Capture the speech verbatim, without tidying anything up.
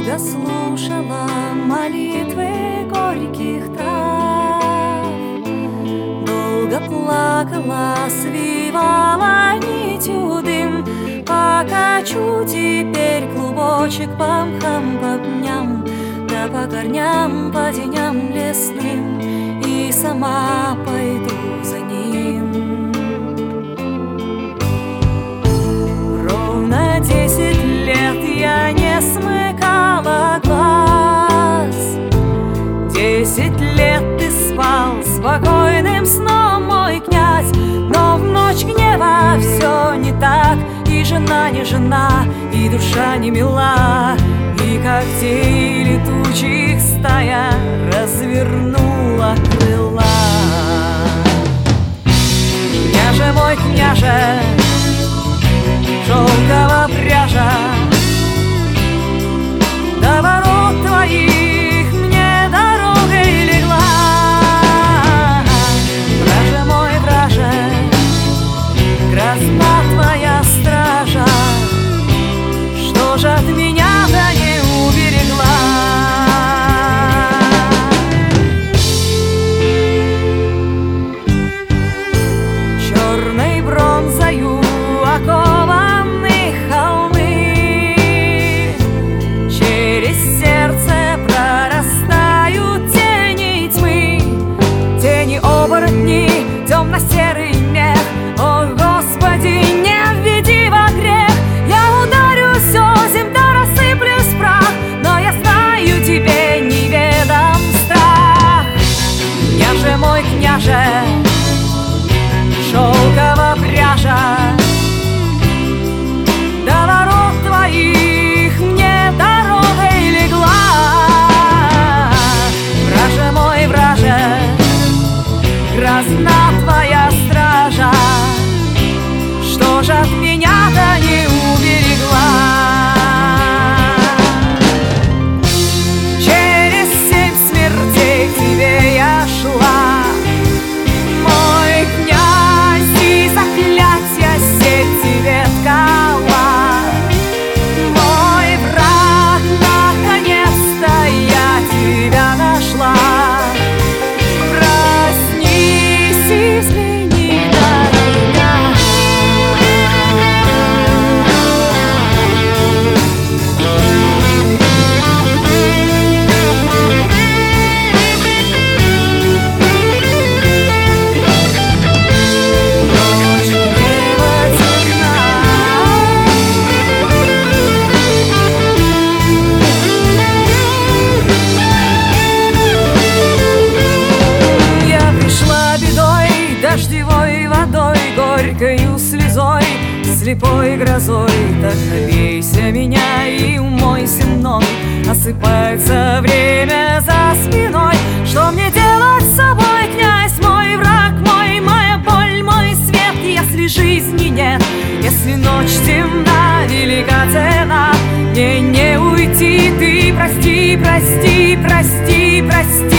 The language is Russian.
Долго слушала молитвы горьких трав, долго плакала, свивала нитью дым, покачу теперь клубочек по мхам, по пням, да по корням, по теням лесным, и сама пойду за ним. Ровно десять лет я не смыкала глаз, десять лет ты спал спокойным сном, мой князь, но в ночь гнева все не так, и жена не жена, и душа не мила, и когтей летучих стая развернула крыла. Княже мой, княже, шелковая пряжа, до ворот твоих мне дорогой легла. Враже мой, враже, грозна твоя стража, что ж от меня-то не уберегла. Черной бронзою окованы холмы, через сердце прорастают тени тьмы, тени оборотни, темно-серый мех. О, Господи, не введи во грех, я ударюсь озимь, да рассыплюсь в прах, но я знаю, тебе неведом страх. Княже мой, княже, шелковая пряжа, до ворот твоих мне дорогой легла. Враже мой, враже, грозна твоя стража, что ж от меня-то не уберегла. Через семь смертей к тебе я шла, мой князь, и заклятья сеть тебе ткала. Мой враг, наконец-то я тебя нашла. Проснись, извини, дорогая. Дождевой водой, горькою слезой, слепой грозой, так напейся меня и умойся мной. Осыпается время за спиной, что мне делать с собой, князь мой, враг мой, моя боль, мой свет, если жизни нет, если ночь темна, велика цена, мне не уйти, ты прости, прости, прости, прости.